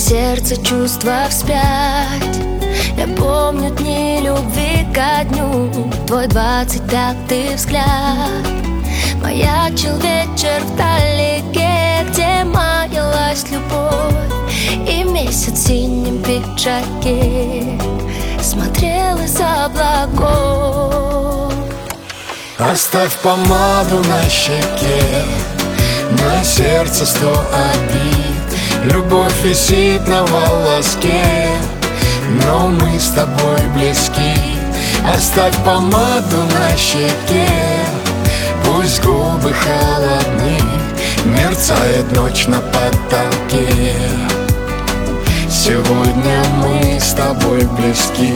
сердце чувства вспять. Я помню дни любви ко дню, твой 25-й взгляд. Маячил вечер вдалеке, где маялась любовь, и месяц в синем пиджаке смотрел из облаков. Оставь помаду на щеке, на сердце 100 обид. Любовь висит на волоске, но мы с тобой близки. Оставь помаду на щеке, пусть губы холодны, мерцает ночь на потолке. Сегодня мы с тобой близки.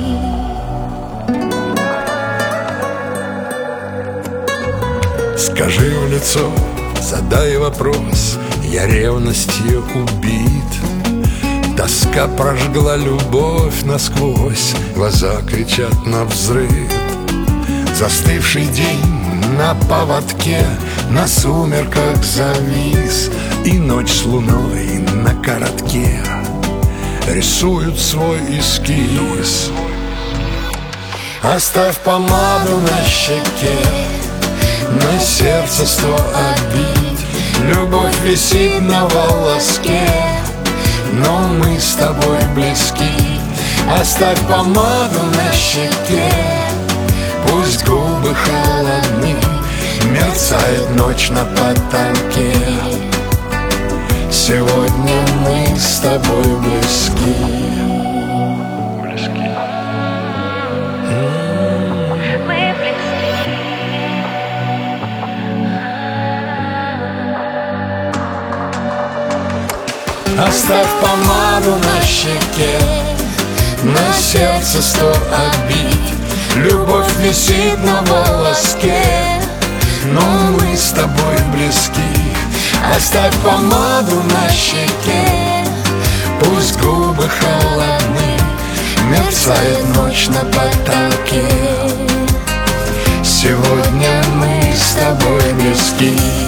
Скажи в лицо, задай вопрос, я ревностью убит. Тоска прожгла любовь насквозь, глаза кричат навзрыд. Застывший день на поводке, на сумерках завис, и ночь с луной на коротке рисуют свой эскиз. Оставь помаду на щеке, на сердце 100 обид. Любовь висит на волоске, но мы с тобой близки. Оставь помаду на щеке, пусть губы холодны, мерцает ночь на потолке. Сегодня мы с тобой близки. Оставь помаду на щеке, на сердце 100 обид. Любовь висит на волоске, но мы с тобой близки. Оставь помаду на щеке, пусть губы холодны, мерцает ночь на потолке. Сегодня мы с тобой близки.